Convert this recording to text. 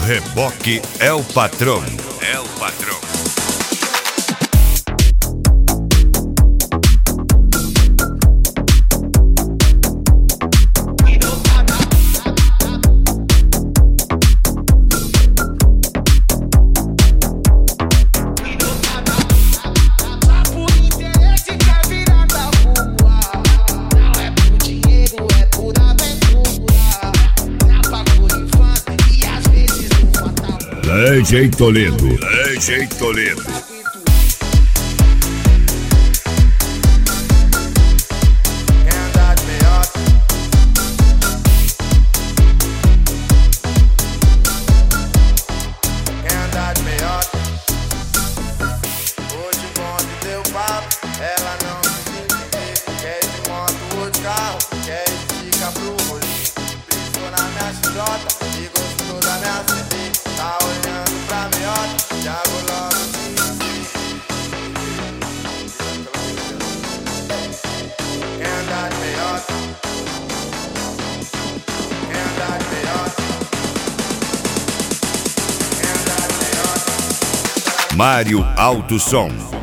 Reboque é o patrão. É o patrão. DJ Toledo. DJ Toledo. Ela não se entender, quer de moto ou de carro, quer esticar pro rolê. Brisou na minha xidota e gostou da minha CD. Tá olhando pra meiota, já vou logo quer andar de meiota, quer andar de meiota, quer andar de meiota. Mário Alto Som.